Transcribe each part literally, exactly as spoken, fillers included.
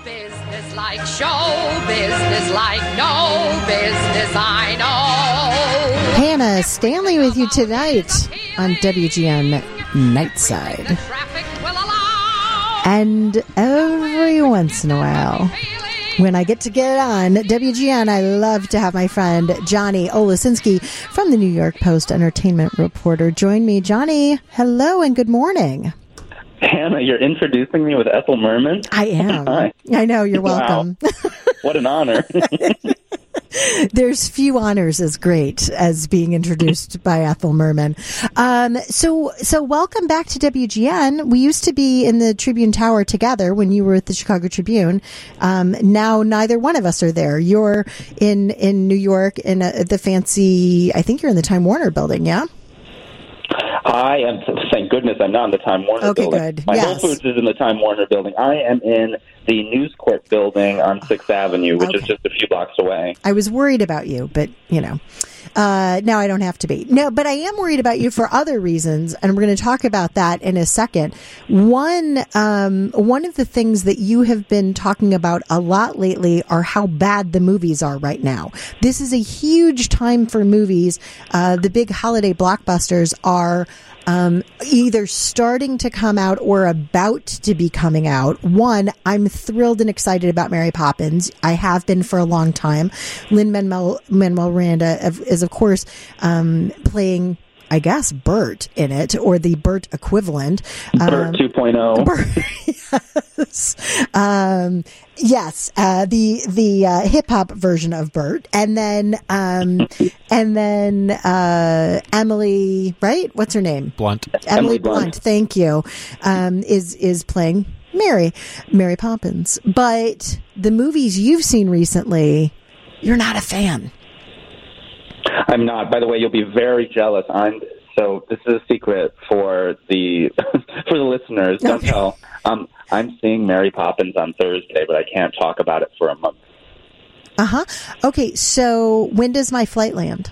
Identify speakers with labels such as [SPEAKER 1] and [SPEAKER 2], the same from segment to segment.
[SPEAKER 1] Business like show business like no business I know.
[SPEAKER 2] Hannah Stanley with you tonight on W G N Nightside. And every once in a while, when I get to get on W G N, I love to have my friend Johnny Olasinski from the New York Post Entertainment Reporter join me. Johnny, hello and good morning.
[SPEAKER 3] Hannah, you're introducing me with Ethel Merman?
[SPEAKER 2] I am.
[SPEAKER 3] Hi.
[SPEAKER 2] I know, you're welcome.
[SPEAKER 3] Wow. What an honor.
[SPEAKER 2] There's few honors as great as being introduced by Ethel Merman. Um, so, so welcome back to W G N. We used to be in the Tribune Tower together when you were at the Chicago Tribune. Um, now neither one of us are there. You're in, in New York in a, the fancy, I think you're in the Time Warner building, yeah?
[SPEAKER 3] I am, thank goodness I'm not in the Time Warner
[SPEAKER 2] okay,
[SPEAKER 3] building.
[SPEAKER 2] Good.
[SPEAKER 3] My
[SPEAKER 2] yes.
[SPEAKER 3] Whole Foods is in the Time Warner building. I am in the News Court building on sixth Avenue, which
[SPEAKER 2] okay.
[SPEAKER 3] is just a few blocks away.
[SPEAKER 2] I was worried about you, but, you know, uh, now I don't have to be. No, but I am worried about you for other reasons, and we're going to talk about that in a second. One, um, one of the things that you have been talking about a lot lately are how bad the movies are right now. This is a huge time for movies. Uh, the big holiday blockbusters are Um, either starting to come out or about to be coming out. One, I'm thrilled and excited about Mary Poppins. I have been for a long time. Lin-Manuel Manuel Miranda is, of course, um, playing, I guess, Bert in it, or the Bert equivalent.
[SPEAKER 3] Bert
[SPEAKER 2] um,
[SPEAKER 3] two point oh.
[SPEAKER 2] Bert, yes. Um, yes, uh, the the uh, hip hop version of Bert, and then um, and then uh, Emily, right? What's her name?
[SPEAKER 4] Blunt.
[SPEAKER 2] Emily,
[SPEAKER 3] Emily
[SPEAKER 2] Blunt.
[SPEAKER 3] Blunt.
[SPEAKER 2] Thank you. Um, is is playing Mary, Mary Poppins. But the movies you've seen recently, you're not a fan.
[SPEAKER 3] I'm not. By the way, you'll be very jealous. I'm so. This is a secret for the for the listeners. Don't
[SPEAKER 2] Okay.
[SPEAKER 3] tell. Um, I'm seeing Mary Poppins on Thursday, but I can't talk about it for a month.
[SPEAKER 2] Uh huh. Okay. So when does my flight land?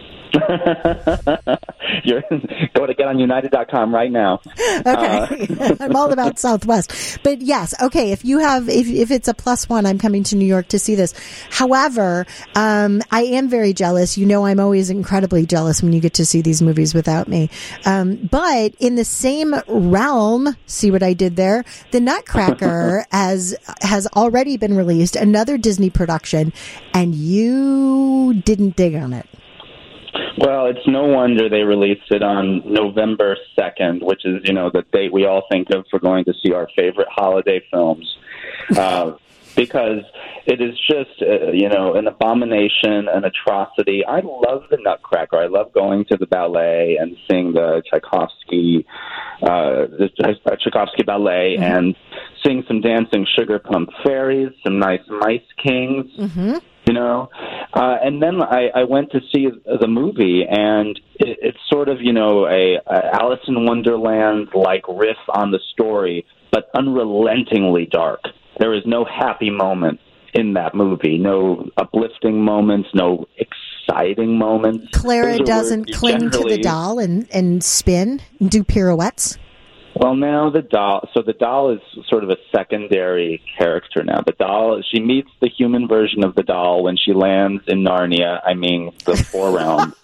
[SPEAKER 3] You're go to get on United dot com right now.
[SPEAKER 2] Okay. Uh, I'm all about Southwest. But yes, okay, if you have, if if it's a plus one, I'm coming to New York to see this. However, um, I am very jealous. You know, I'm always incredibly jealous when you get to see these movies without me. Um, but in the same realm, see what I did there? The Nutcracker has, has already been released, another Disney production, and you didn't dig on it.
[SPEAKER 3] Well, it's no wonder they released it on November second, which is, you know, the date we all think of for going to see our favorite holiday films. Uh, because it is just, uh, you know, an abomination, an atrocity. I love the Nutcracker. I love going to the ballet and seeing the Tchaikovsky, uh, the Tchaikovsky ballet mm-hmm. and seeing some dancing sugar plum fairies, some nice mice kings.
[SPEAKER 2] Mm-hmm.
[SPEAKER 3] You know, uh, and then I, I went to see the movie, and it, it's sort of, you know, a, a Alice in Wonderland-like riff on the story, but unrelentingly dark. There is no happy moment in that movie, no uplifting moments, no exciting moments.
[SPEAKER 2] Clara doesn't cling to the doll and, and spin, and do pirouettes?
[SPEAKER 3] Well, now the doll, so the doll is sort of a secondary character now. The doll, she meets the human version of the doll when she lands in Narnia, I mean, the Four Realms.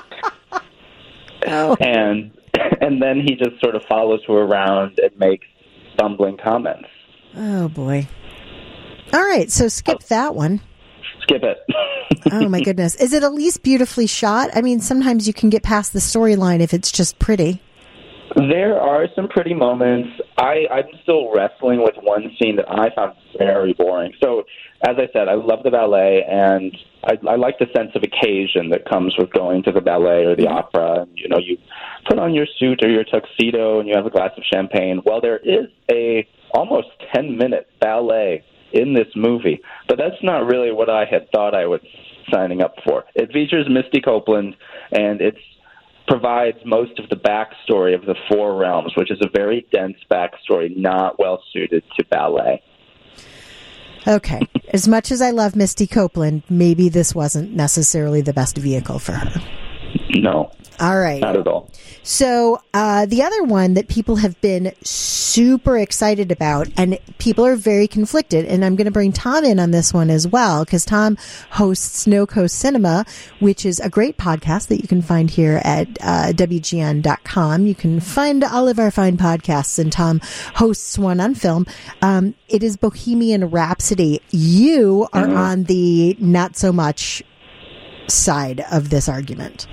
[SPEAKER 2] Oh.
[SPEAKER 3] And and then he just sort of follows her around and makes stumbling comments.
[SPEAKER 2] Oh, boy. All right, so skip oh. that one.
[SPEAKER 3] Skip it.
[SPEAKER 2] Oh, my goodness. Is it at least beautifully shot? I mean, sometimes you can get past the storyline if it's just pretty.
[SPEAKER 3] There are some pretty moments. I, I'm still wrestling with one scene that I found very boring. So, as I said, I love the ballet, and I, I like the sense of occasion that comes with going to the ballet or the mm-hmm. opera. And, you know, you put on your suit or your tuxedo, and you have a glass of champagne. Well, there is a almost ten-minute ballet in this movie, but that's not really what I had thought I was signing up for. It features Misty Copeland, and it's provides most of the backstory of the Four Realms, which is a very dense backstory, not well suited to ballet.
[SPEAKER 2] Okay. As much as I love Misty Copeland, maybe this wasn't necessarily the best vehicle for her.
[SPEAKER 3] No.
[SPEAKER 2] All right.
[SPEAKER 3] Not at all.
[SPEAKER 2] So uh, the other one that people have been super excited about, and people are very conflicted, and I'm going to bring Tom in on this one as well, because Tom hosts Snow Coast Cinema, which is a great podcast that you can find here at uh, W G N dot com. You can find all of our fine podcasts, and Tom hosts one on film. Um, it is Bohemian Rhapsody. You are mm-hmm. on the not so much side of this argument.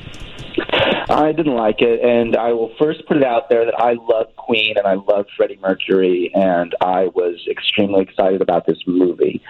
[SPEAKER 3] I didn't like it, and I will first put it out there that I love Queen and I love Freddie Mercury, and I was extremely excited about this movie.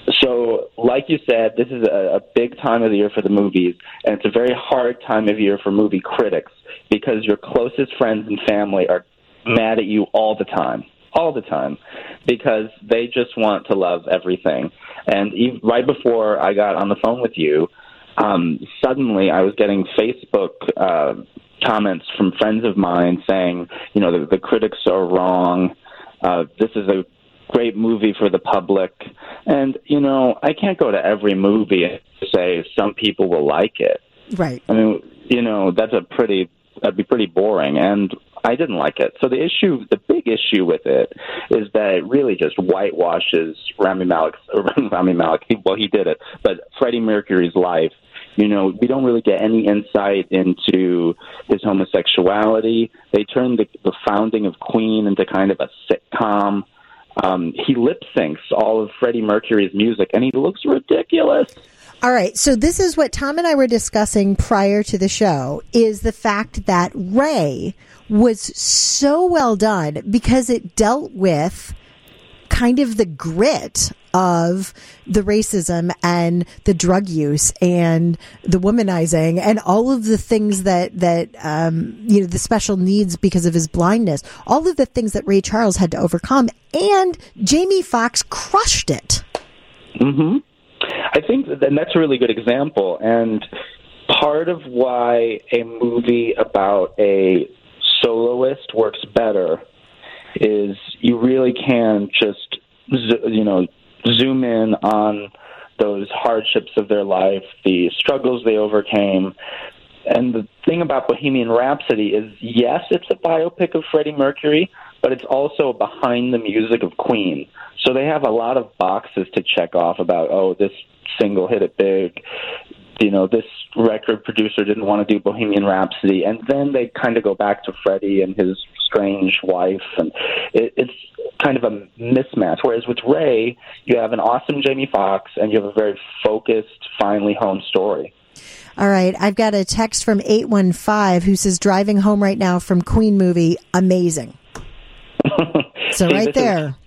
[SPEAKER 3] So, like you said, this is a, a big time of the year for the movies, and it's a very hard time of year for movie critics because your closest friends and family are mad at you all the time. All the time, because they just want to love everything. And even right before I got on the phone with you, Um, suddenly I was getting Facebook uh, comments from friends of mine saying, you know, the, the critics are wrong. Uh, this is a great movie for the public. And, you know, I can't go to every movie and say some people will like it.
[SPEAKER 2] Right.
[SPEAKER 3] I mean, you know, that's a pretty, that'd be pretty boring. And I didn't like it. So the issue, the big issue with it is that it really just whitewashes Rami Malek's, Rami Malek, well, he did it, but Freddie Mercury's life. You know, we don't really get any insight into his homosexuality. They turned the, the founding of Queen into kind of a sitcom. Um, he lip syncs all of Freddie Mercury's music, and he looks ridiculous.
[SPEAKER 2] All right, so this is what Tom and I were discussing prior to the show, is the fact that Ray was so well done because it dealt with kind of the grit of the racism and the drug use and the womanizing and all of the things that, that um, you know, the special needs because of his blindness, all of the things that Ray Charles had to overcome. And Jamie Foxx crushed it.
[SPEAKER 3] Mm-hmm. I think that, and that's a really good example. And part of why a movie about a soloist works better is you really can just, you know, zoom in on those hardships of their life, the struggles they overcame. And the thing about Bohemian Rhapsody is, yes, it's a biopic of Freddie Mercury, but it's also behind the music of Queen. So they have a lot of boxes to check off about, oh, this single hit it big, you know, this record producer didn't want to do Bohemian Rhapsody. And then they kind of go back to Freddie and his strange wife, and it, it's kind of a mismatch. Whereas with Ray, you have an awesome Jamie Foxx, and you have a very focused, finely honed story.
[SPEAKER 2] All right, I've got a text from eight one five who says, driving home right now from Queen movie, amazing. So
[SPEAKER 3] See,
[SPEAKER 2] right there.
[SPEAKER 3] Is,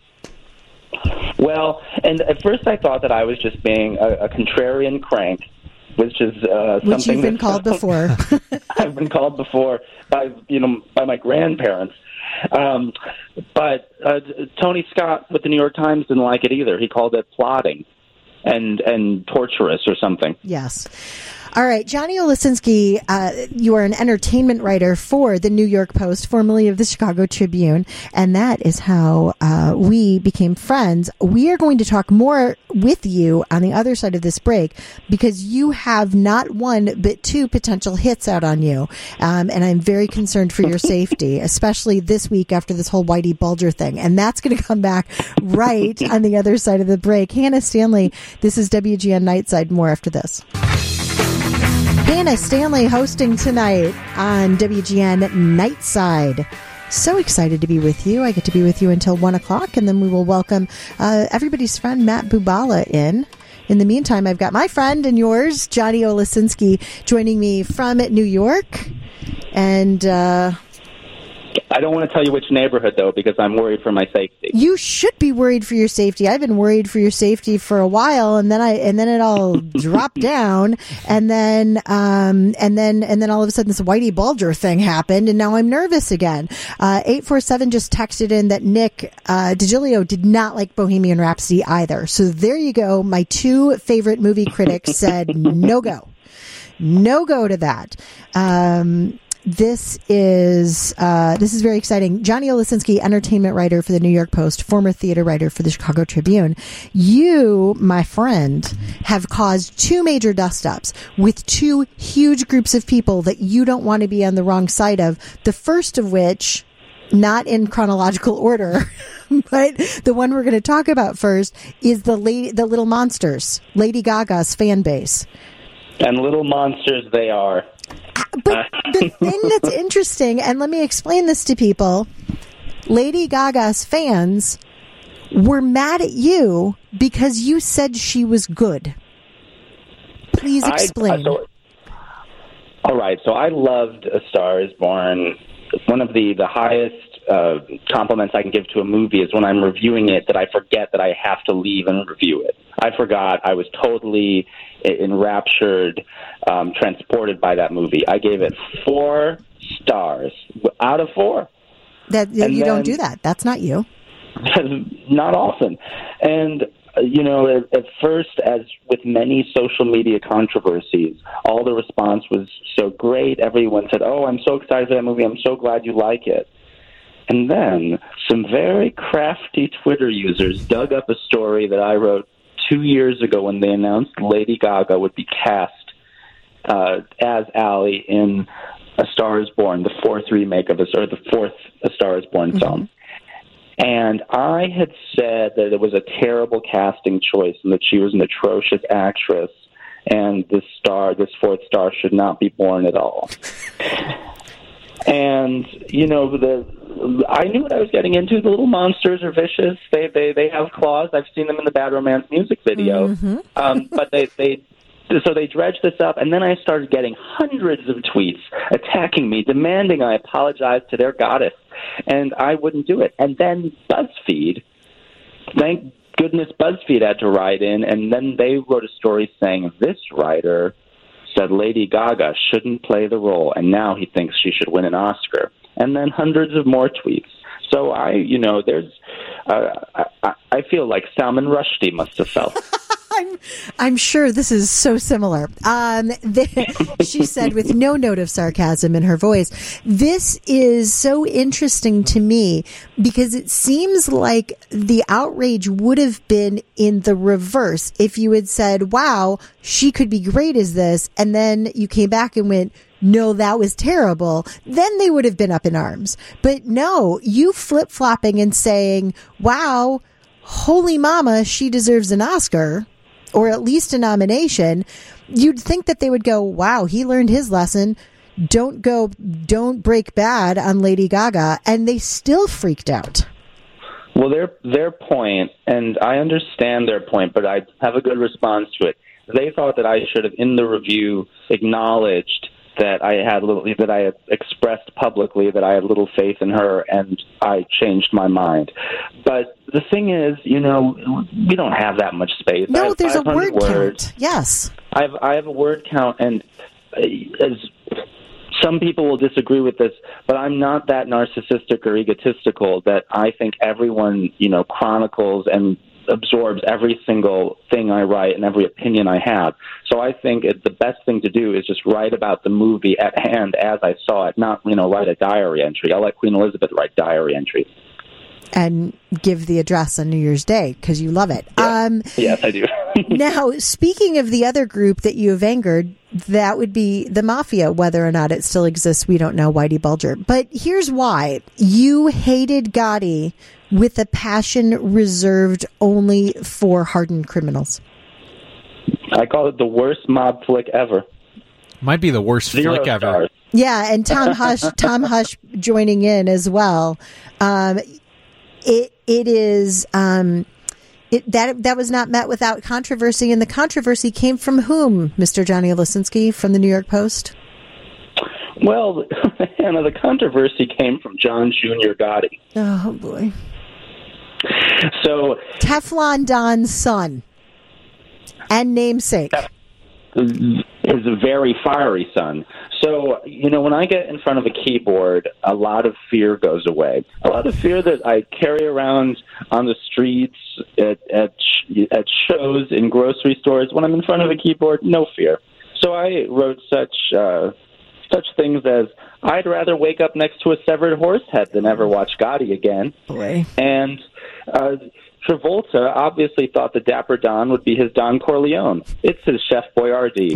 [SPEAKER 3] well, and at first I thought that I was just being a, a contrarian crank, which is uh, something
[SPEAKER 2] which you've been called before.
[SPEAKER 3] I've been called before by you know by my grandparents. Um, but uh, Tony Scott with the New York Times didn't like it either. He called it plotting and and torturous or something.
[SPEAKER 2] Yes. All right, Johnny Olasinski, uh, you are an entertainment writer for the New York Post, formerly of the Chicago Tribune, and that is how uh, we became friends. We are going to talk more with you on the other side of this break because you have not one but two potential hits out on you, um, and I'm very concerned for your safety, especially this week after this whole Whitey Bulger thing, and that's going to come back right on the other side of the break. Hannah Stanley, this is W G N Nightside. More after this. Hannah Stanley hosting tonight on W G N Nightside. So excited to be with you. I get to be with you until one o'clock, and then we will welcome uh, everybody's friend Matt Bubala in. In the meantime, I've got my friend and yours, Johnny Olasinski, joining me from New York. And uh,
[SPEAKER 3] I don't want to tell you which neighborhood, though, because I'm worried for my safety.
[SPEAKER 2] You should be worried for your safety. I've been worried for your safety for a while, and then I and then it all dropped down, and then um and then and then all of a sudden this Whitey Bulger thing happened, and now I'm nervous again. Uh, eight four seven just texted in that Nick uh, DiGilio did not like Bohemian Rhapsody either. So there you go. My two favorite movie critics said no go, no go to that. Um. this is uh, this is very exciting. Johnny Olesinski, entertainment writer for the New York Post, former theater writer for the Chicago Tribune. You, my friend, have caused two major dust-ups with two huge groups of people that you don't want to be on the wrong side of. The first of which, not in chronological order, but the one we're going to talk about first is the lady, the Little Monsters, Lady Gaga's fan base.
[SPEAKER 3] And little monsters they are.
[SPEAKER 2] But the thing that's interesting, and let me explain this to people, Lady Gaga's fans were mad at you because you said she was good. Please explain.
[SPEAKER 3] I, so, all right, so I loved A Star is Born. One of the, the highest uh, compliments I can give to a movie is when I'm reviewing it that I forget that I have to leave and review it. I forgot. I was totally enraptured, um, transported by that movie. I gave it four stars out of four.
[SPEAKER 2] That you then, don't do that. That's not you.
[SPEAKER 3] Not often. And uh, you know, at, at first, as with many social media controversies, all the response was so great. Everyone said, "Oh, I'm so excited for that movie. I'm so glad you like it." And then some very crafty Twitter users dug up a story that I wrote two years ago when they announced Lady Gaga would be cast uh, as Ally in A Star is Born, the fourth remake of a, or the fourth A Star is Born film. Mm-hmm. And I had said that it was a terrible casting choice and that she was an atrocious actress and this star, this fourth star, should not be born at all. And, you know, the I knew what I was getting into. The little monsters are vicious. They they, they have claws. I've seen them in the Bad Romance music video. Mm-hmm. um, but they, they so they dredged this up, and then I started getting hundreds of tweets attacking me, demanding I apologize to their goddess, and I wouldn't do it. And then BuzzFeed, thank goodness BuzzFeed had to write in, and then they wrote a story saying this writer said Lady Gaga shouldn't play the role, and now he thinks she should win an Oscar. And then hundreds of more tweets. So I, you know, there's, uh, I, I feel like Salman Rushdie must have felt.
[SPEAKER 2] I'm, I'm sure this is so similar. Um, the, she said with no note of sarcasm in her voice, this is so interesting to me because it seems like the outrage would have been in the reverse if you had said, wow, she could be great as this. And then you came back and went, no, that was terrible. Then they would have been up in arms. But no, you flip-flopping and saying, wow, holy mama, she deserves an Oscar. Or at least a nomination, you'd think that they would go, wow, he learned his lesson. Don't go, don't break bad on Lady Gaga. And they still freaked out.
[SPEAKER 3] Well, their their point, and I understand their point, but I have a good response to it. They thought that I should have, in the review, acknowledged that I had little, that I had expressed publicly that I had little faith in her, and I changed my mind. But the thing is, you know, we don't have that much space.
[SPEAKER 2] No, there's a word
[SPEAKER 3] words.
[SPEAKER 2] count. Yes,
[SPEAKER 3] I have I have a word count, and as some people will disagree with this, but I'm not that narcissistic or egotistical that I think everyone, you know, chronicles and absorbs every single thing I write and every opinion I have. So I think it, the best thing to do is just write about the movie at hand as I saw it, not, you know, write a diary entry. I'll let Queen Elizabeth write diary entries.
[SPEAKER 2] And give the address on New Year's Day because you love it.
[SPEAKER 3] Yeah.
[SPEAKER 2] Um,
[SPEAKER 3] yes, I do.
[SPEAKER 2] Now, speaking of the other group that you have angered, that would be the Mafia. Whether or not it still exists, we don't know, Whitey Bulger. But here's why. You hated Gotti with a passion reserved only for hardened criminals.
[SPEAKER 3] I call it the worst mob flick ever.
[SPEAKER 4] Might be the worst
[SPEAKER 3] Zero
[SPEAKER 4] flick
[SPEAKER 3] stars.
[SPEAKER 4] ever.
[SPEAKER 2] Yeah, and Tom Hush, Tom Hush joining in as well. Um, it it is um, it that that was not met without controversy, and the controversy came from whom, Mister Johnny Olesinski from the New York Post?
[SPEAKER 3] Well, Hannah, the controversy came from John Junior Gotti.
[SPEAKER 2] Oh boy.
[SPEAKER 3] So
[SPEAKER 2] Teflon Don's son and namesake.
[SPEAKER 3] Is a very fiery son. So, you know, when I get in front of a keyboard, a lot of fear goes away. A lot of fear that I carry around on the streets, at at, at shows, in grocery stores. When I'm in front of a keyboard, no fear. So I wrote such uh, such things as, I'd rather wake up next to a severed horse head than ever watch Gotti again.
[SPEAKER 2] Boy.
[SPEAKER 3] And uh, Travolta obviously thought the Dapper Don would be his Don Corleone. It's his Chef Boyardee.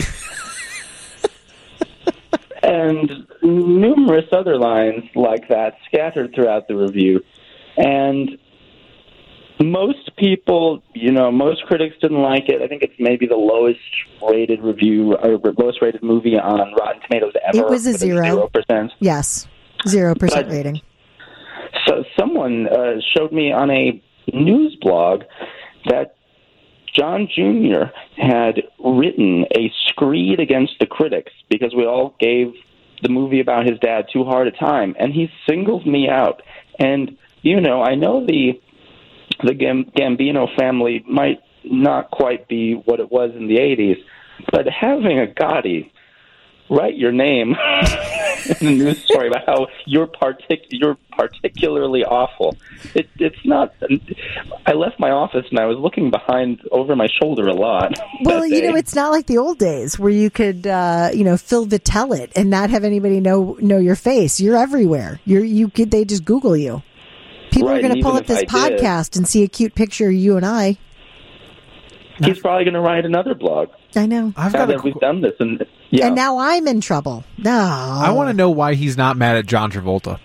[SPEAKER 3] And numerous other lines like that scattered throughout the review. And most people, you know, most critics didn't like it. I think it's maybe the lowest rated review, or lowest rated movie on Rotten Tomatoes ever.
[SPEAKER 2] It was a zero.
[SPEAKER 3] Zero percent.
[SPEAKER 2] Yes, zero percent
[SPEAKER 3] But,
[SPEAKER 2] rating.
[SPEAKER 3] So someone uh, showed me on a news blog that John Junior had written a screed against the critics because we all gave the movie about his dad too hard a time, and he singled me out. And, you know, I know the the Gam- Gambino family might not quite be what it was in the eighties, but having a Gotti write your name in a news story about how you're partic- you're particularly awful. It, it's not. I left my office and I was looking behind over my shoulder a lot.
[SPEAKER 2] Well, you
[SPEAKER 3] day.
[SPEAKER 2] know, it's not like the old days where you could, uh, you know, Phil Vitell it and not have anybody know know your face. You're everywhere. You're you could they just Google you. People
[SPEAKER 3] Right,
[SPEAKER 2] are going to
[SPEAKER 3] and
[SPEAKER 2] pull
[SPEAKER 3] even
[SPEAKER 2] up this
[SPEAKER 3] if I did-
[SPEAKER 2] podcast and see a cute picture of you and I.
[SPEAKER 3] He's probably going to write another blog.
[SPEAKER 2] I know.
[SPEAKER 4] I've
[SPEAKER 3] Now
[SPEAKER 4] got a
[SPEAKER 3] that we've
[SPEAKER 4] qu-
[SPEAKER 3] done this, and yeah,
[SPEAKER 2] And now I'm in trouble. No.
[SPEAKER 4] I want to know why he's not mad at John Travolta.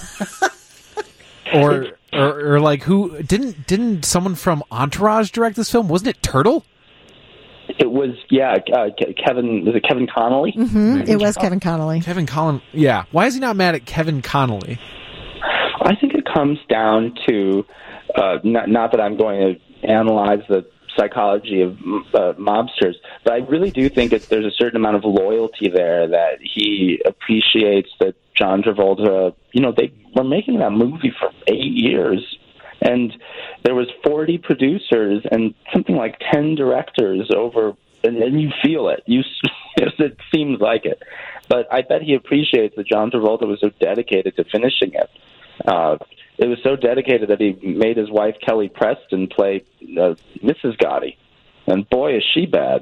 [SPEAKER 4] or, or or like who didn't didn't someone from Entourage direct this film? Wasn't it Turtle?
[SPEAKER 3] it was yeah. Uh, Ke- Kevin was it Kevin Connolly?
[SPEAKER 2] Mhm, it was Kevin Connolly.
[SPEAKER 4] Kevin Collin. Yeah. Why is he not mad at Kevin Connolly?
[SPEAKER 3] I think it comes down to uh, not, not that I'm going to analyze the psychology of uh, mobsters, but I really do think that there's a certain amount of loyalty there, that he appreciates that John Travolta, you know, they were making that movie for eight years, and there was forty producers and something like ten directors over, and, and you feel it. You, it seems like it. But I bet he appreciates that John Travolta was so dedicated to finishing it. Uh, it was so dedicated that he made his wife Kelly Preston play uh, Missus Gotti, and boy, is she bad.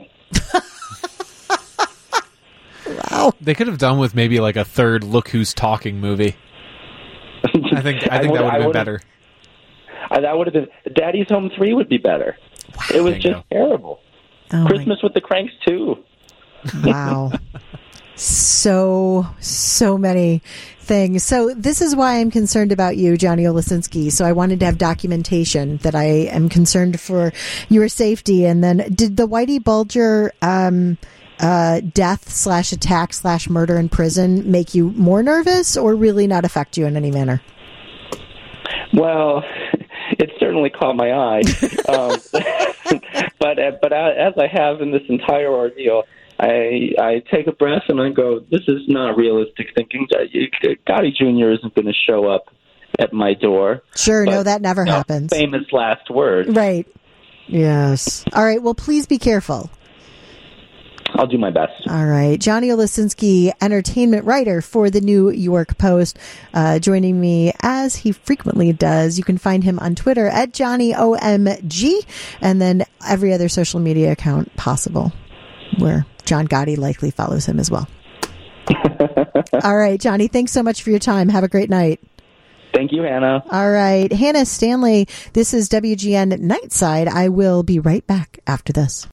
[SPEAKER 2] Wow.
[SPEAKER 4] They could have done with maybe like a third Look Who's Talking movie. I think I think that would have been better.
[SPEAKER 3] Uh, that would have been Daddy's Home three would be better. It was
[SPEAKER 4] Bingo.
[SPEAKER 3] just terrible.
[SPEAKER 2] Oh,
[SPEAKER 3] Christmas with the Cranks too.
[SPEAKER 2] my- wow. So, so many things. So this is why I'm concerned about you, Johnny Olasinski. So I wanted to have documentation that I am concerned for your safety. And then did the Whitey Bulger um, uh, death slash attack slash murder in prison make you more nervous or really not affect you in any manner?
[SPEAKER 3] Well, it certainly caught my eye. um, but uh, but uh, as I have in this entire ordeal, I I take a breath and I go, this is not realistic thinking. Gotti Junior isn't going to show up at my door.
[SPEAKER 2] Sure,
[SPEAKER 3] But,
[SPEAKER 2] no, that never
[SPEAKER 3] you know,
[SPEAKER 2] happens.
[SPEAKER 3] Famous last word.
[SPEAKER 2] Right. Yes. All right. Well, please be careful.
[SPEAKER 3] I'll do my best.
[SPEAKER 2] All right. Johnny Olasinski, entertainment writer for the New York Post, uh, joining me as he frequently does. You can find him on Twitter at Johnny O M G and then every other social media account possible where John Gotti likely follows him as well. All right, Johnny, thanks so much for your time. Have a great night.
[SPEAKER 3] Thank you, Hannah.
[SPEAKER 2] All right. Hannah Stanley, this is W G N Nightside. I will be right back after this.